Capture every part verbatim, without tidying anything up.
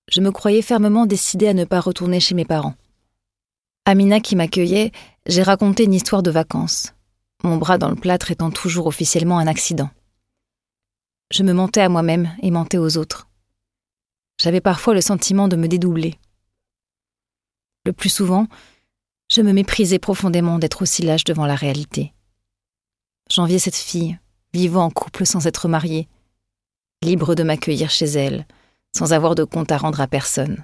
je me croyais fermement décidée à ne pas retourner chez mes parents. À Mina qui m'accueillait, j'ai raconté une histoire de vacances, mon bras dans le plâtre étant toujours officiellement un accident. Je me mentais à moi-même et mentais aux autres. J'avais parfois le sentiment de me dédoubler. Le plus souvent, je me méprisais profondément d'être aussi lâche devant la réalité. J'enviais cette fille, vivant en couple sans être mariée, libre de m'accueillir chez elle, sans avoir de compte à rendre à personne.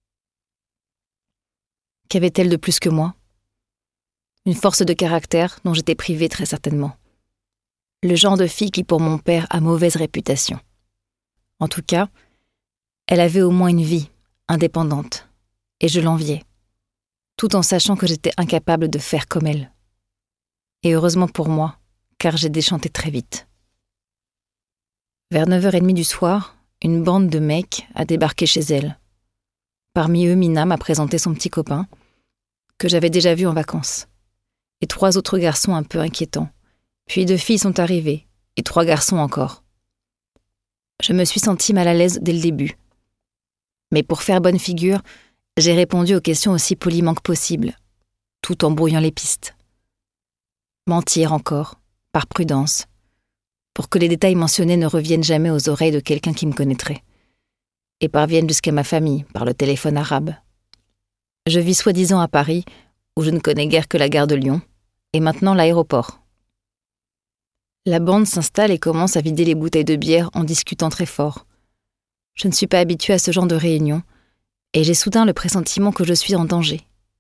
Qu'avait-elle de plus que moi ? Une force de caractère dont j'étais privée très certainement. Le genre de fille qui pour mon père a mauvaise réputation. En tout cas, elle avait au moins une vie, indépendante, et je l'enviais, tout en sachant que j'étais incapable de faire comme elle. Et heureusement pour moi, car j'ai déchanté très vite. Vers neuf heures trente du soir, une bande de mecs a débarqué chez elle. Parmi eux, Mina m'a présenté son petit copain, que j'avais déjà vu en vacances, et trois autres garçons un peu inquiétants. Puis deux filles sont arrivées, et trois garçons encore. Je me suis sentie mal à l'aise dès le début. Mais pour faire bonne figure, j'ai répondu aux questions aussi poliment que possible, tout en brouillant les pistes. Mentir encore, par prudence, pour que les détails mentionnés ne reviennent jamais aux oreilles de quelqu'un qui me connaîtrait, et parviennent jusqu'à ma famille par le téléphone arabe. Je vis soi-disant à Paris, où je ne connais guère que la gare de Lyon, et maintenant l'aéroport. La bande s'installe et commence à vider les bouteilles de bière en discutant très fort. Je ne suis pas habituée à ce genre de réunion, et j'ai soudain le pressentiment que je suis en danger.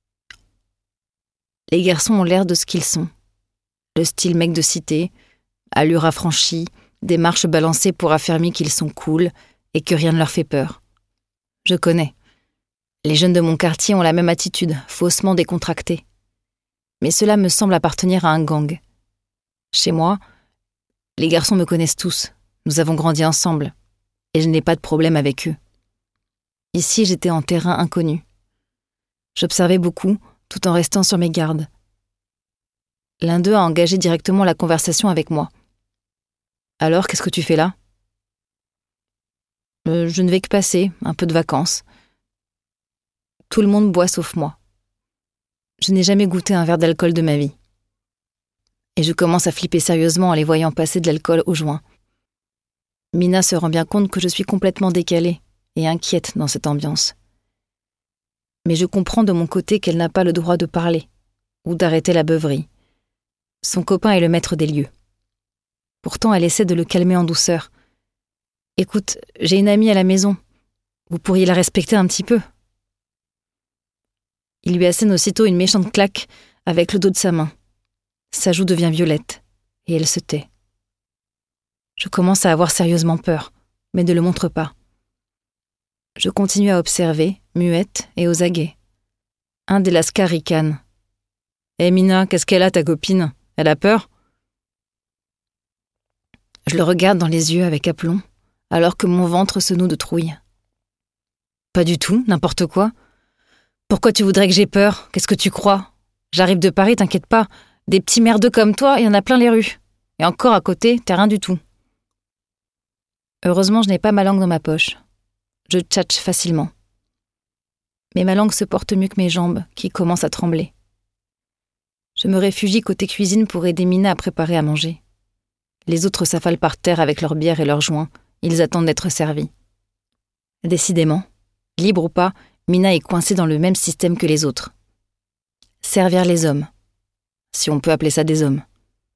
Les garçons ont l'air de ce qu'ils sont. Le style mec de cité, allure affranchie, démarche balancée pour affirmer qu'ils sont cool et que rien ne leur fait peur. Je connais. Les jeunes de mon quartier ont la même attitude, faussement décontractée. Mais cela me semble appartenir à un gang. Chez moi, les garçons me connaissent tous, nous avons grandi ensemble, et je n'ai pas de problème avec eux. Ici, j'étais en terrain inconnu. J'observais beaucoup, tout en restant sur mes gardes. L'un d'eux a engagé directement la conversation avec moi. « Alors, qu'est-ce que tu fais là ?»« euh, Je ne vais que passer, un peu de vacances. » Tout le monde boit sauf moi. Je n'ai jamais goûté un verre d'alcool de ma vie. Et je commence à flipper sérieusement en les voyant passer de l'alcool au joint. Mina se rend bien compte que je suis complètement décalée et inquiète dans cette ambiance. Mais je comprends de mon côté qu'elle n'a pas le droit de parler ou d'arrêter la beuverie. Son copain est le maître des lieux. Pourtant, elle essaie de le calmer en douceur. « Écoute, j'ai une amie à la maison. Vous pourriez la respecter un petit peu. » Il lui assène aussitôt une méchante claque avec le dos de sa main. Sa joue devient violette, et elle se tait. Je commence à avoir sérieusement peur, mais ne le montre pas. Je continue à observer, muette et aux aguets. Un des lascars ricane. « Hé hey Mina, qu'est-ce qu'elle a ta copine ? Elle a peur ?» Je le regarde dans les yeux avec aplomb, alors que mon ventre se noue de trouille. « Pas du tout, n'importe quoi. Pourquoi tu voudrais que j'ai peur ? Qu'est-ce que tu crois ? J'arrive de Paris, t'inquiète pas. Des petits merdeux comme toi, il y en a plein les rues. Et encore à côté, t'as rien du tout. » Heureusement, je n'ai pas ma langue dans ma poche. Je tchatche facilement. Mais ma langue se porte mieux que mes jambes, qui commencent à trembler. Je me réfugie côté cuisine pour aider Mina à préparer à manger. Les autres s'affalent par terre avec leur bière et leurs joints. Ils attendent d'être servis. Décidément, libre ou pas, Mina est coincée dans le même système que les autres. Servir les hommes. Si on peut appeler ça des hommes.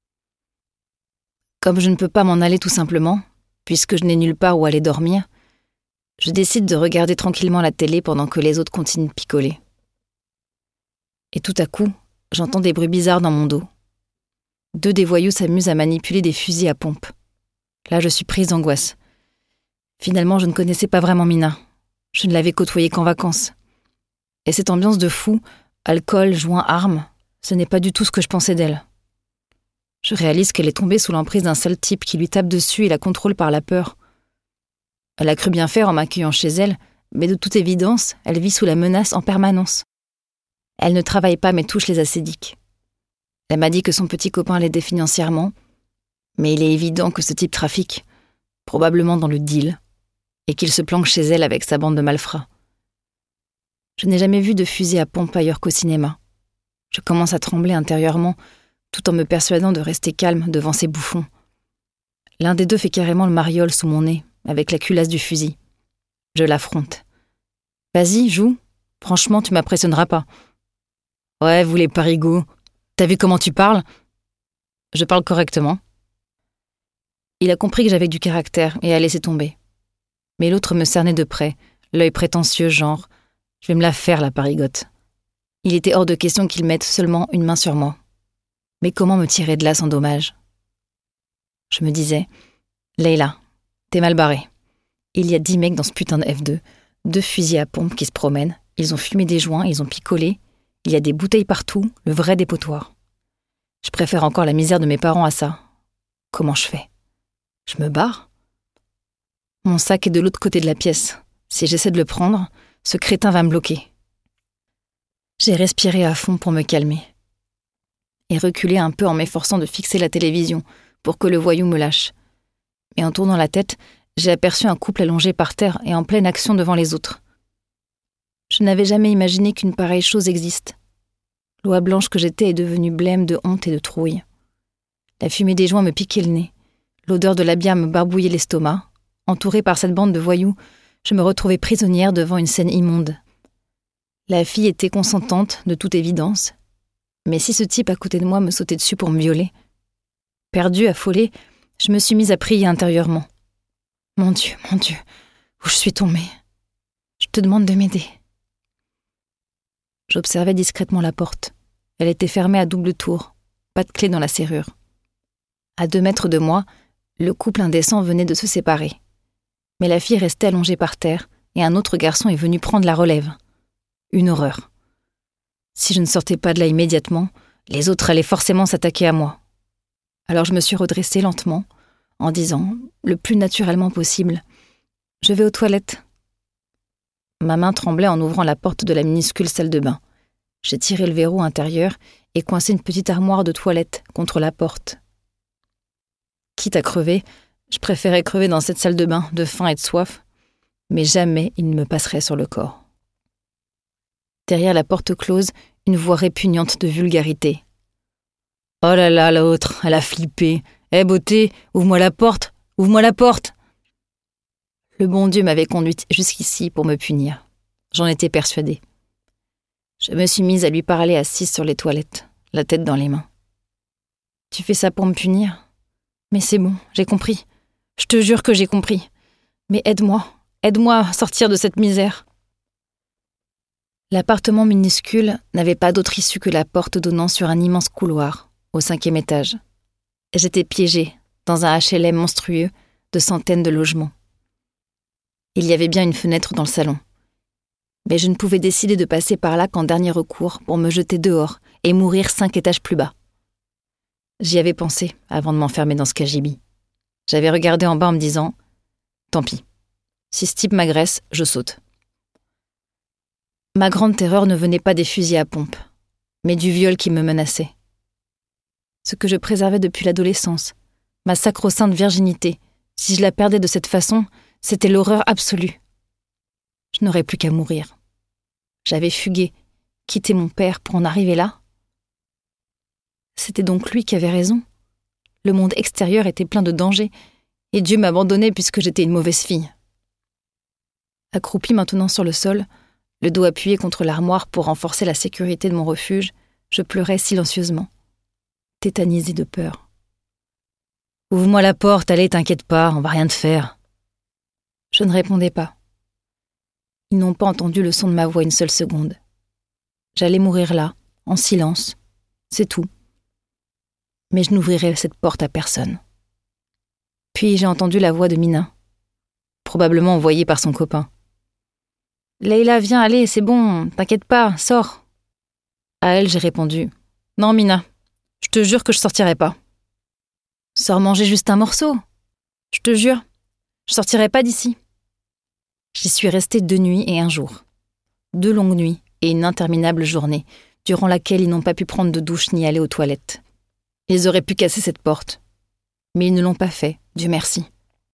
Comme je ne peux pas m'en aller tout simplement, puisque je n'ai nulle part où aller dormir, je décide de regarder tranquillement la télé pendant que les autres continuent de picoler. Et tout à coup, j'entends des bruits bizarres dans mon dos. Deux des voyous s'amusent à manipuler des fusils à pompe. Là, je suis prise d'angoisse. Finalement, je ne connaissais pas vraiment Mina. Je ne l'avais côtoyée qu'en vacances. Et cette ambiance de fou, alcool, joint, armes, ce n'est pas du tout ce que je pensais d'elle. Je réalise qu'elle est tombée sous l'emprise d'un sale type qui lui tape dessus et la contrôle par la peur. Elle a cru bien faire en m'accueillant chez elle, mais de toute évidence, elle vit sous la menace en permanence. Elle ne travaille pas mais touche les assédiques. Elle m'a dit que son petit copain l'aidait financièrement, mais il est évident que ce type trafique, probablement dans le deal, et qu'il se planque chez elle avec sa bande de malfrats. Je n'ai jamais vu de fusil à pompe ailleurs qu'au cinéma. Je commence à trembler intérieurement, tout en me persuadant de rester calme devant ces bouffons. L'un des deux fait carrément le mariole sous mon nez, avec la culasse du fusil. Je l'affronte. « Vas-y, joue. Franchement, tu m'impressionneras pas. »« Ouais, vous les parigots. T'as vu comment tu parles ?»« Je parle correctement. » Il a compris que j'avais du caractère et a laissé tomber. Mais l'autre me cernait de près, l'œil prétentieux, genre « Je vais me la faire, la parigote. » Il était hors de question qu'il mette seulement une main sur moi. Mais comment me tirer de là sans dommage ? Je me disais « Leïla, t'es mal barrée. Il y a dix mecs dans ce putain de F deux, deux fusils à pompe qui se promènent, ils ont fumé des joints, ils ont picolé, il y a des bouteilles partout, le vrai dépotoir. Je préfère encore la misère de mes parents à ça. Comment je fais ? Je me barre ? Mon sac est de l'autre côté de la pièce. Si j'essaie de le prendre, ce crétin va me bloquer. » J'ai respiré à fond pour me calmer et reculé un peu en m'efforçant de fixer la télévision pour que le voyou me lâche. Mais en tournant la tête, j'ai aperçu un couple allongé par terre et en pleine action devant les autres. Je n'avais jamais imaginé qu'une pareille chose existe. L'oie blanche que j'étais est devenue blême de honte et de trouille. La fumée des joints me piquait le nez. L'odeur de la bière me barbouillait l'estomac. Entourée par cette bande de voyous, je me retrouvais prisonnière devant une scène immonde. La fille était consentante, de toute évidence. Mais si ce type à côté de moi me sautait dessus pour me violer? Perdue, affolée, je me suis mise à prier intérieurement. Mon Dieu, mon Dieu, où je suis tombée. Je te demande de m'aider. J'observais discrètement la porte. Elle était fermée à double tour, pas de clé dans la serrure. À deux mètres de moi, le couple indécent venait de se séparer. Mais la fille restait allongée par terre et un autre garçon est venu prendre la relève. Une horreur. Si je ne sortais pas de là immédiatement, les autres allaient forcément s'attaquer à moi. Alors je me suis redressée lentement, en disant, le plus naturellement possible, « Je vais aux toilettes. » Ma main tremblait en ouvrant la porte de la minuscule salle de bain. J'ai tiré le verrou intérieur et coincé une petite armoire de toilette contre la porte. Quitte à crever, je préférais crever dans cette salle de bain, de faim et de soif, mais jamais il ne me passerait sur le corps. Derrière la porte close, une voix répugnante de vulgarité. « Oh là là, l'autre, elle a flippé. Eh beauté, ouvre-moi la porte, ouvre-moi la porte !» Le bon Dieu m'avait conduite jusqu'ici pour me punir. J'en étais persuadée. Je me suis mise à lui parler assise sur les toilettes, la tête dans les mains. « Tu fais ça pour me punir ? Mais c'est bon, j'ai compris. Je te jure que j'ai compris. Mais aide-moi, aide-moi à sortir de cette misère. » L'appartement minuscule n'avait pas d'autre issue que la porte donnant sur un immense couloir, au cinquième étage. J'étais piégée dans un H L M monstrueux de centaines de logements. Il y avait bien une fenêtre dans le salon. Mais je ne pouvais décider de passer par là qu'en dernier recours pour me jeter dehors et mourir cinq étages plus bas. J'y avais pensé avant de m'enfermer dans ce cagibi. J'avais regardé en bas en me disant « Tant pis, si ce type m'agresse, je saute. » Ma grande terreur ne venait pas des fusils à pompe, mais du viol qui me menaçait. Ce que je préservais depuis l'adolescence, ma sacro-sainte virginité, si je la perdais de cette façon, c'était l'horreur absolue. Je n'aurais plus qu'à mourir. J'avais fugué, quitté mon père pour en arriver là. C'était donc lui qui avait raison. Le monde extérieur était plein de dangers, et Dieu m'abandonnait puisque j'étais une mauvaise fille. Accroupie maintenant sur le sol, le dos appuyé contre l'armoire pour renforcer la sécurité de mon refuge, je pleurais silencieusement, tétanisée de peur. « Ouvre-moi la porte, allez, t'inquiète pas, on va rien te faire. » Je ne répondais pas. Ils n'ont pas entendu le son de ma voix une seule seconde. J'allais mourir là, en silence, c'est tout. Mais je n'ouvrirai cette porte à personne. Puis j'ai entendu la voix de Mina, probablement envoyée par son copain. « Leïla, viens, allez, c'est bon, t'inquiète pas, sors. » À elle, j'ai répondu « Non, Mina, je te jure que je sortirai pas. »« Sors manger juste un morceau. Je te jure, je sortirai pas d'ici. » J'y suis restée deux nuits et un jour. Deux longues nuits et une interminable journée, durant laquelle ils n'ont pas pu prendre de douche ni aller aux toilettes. Ils auraient pu casser cette porte, mais ils ne l'ont pas fait, Dieu merci.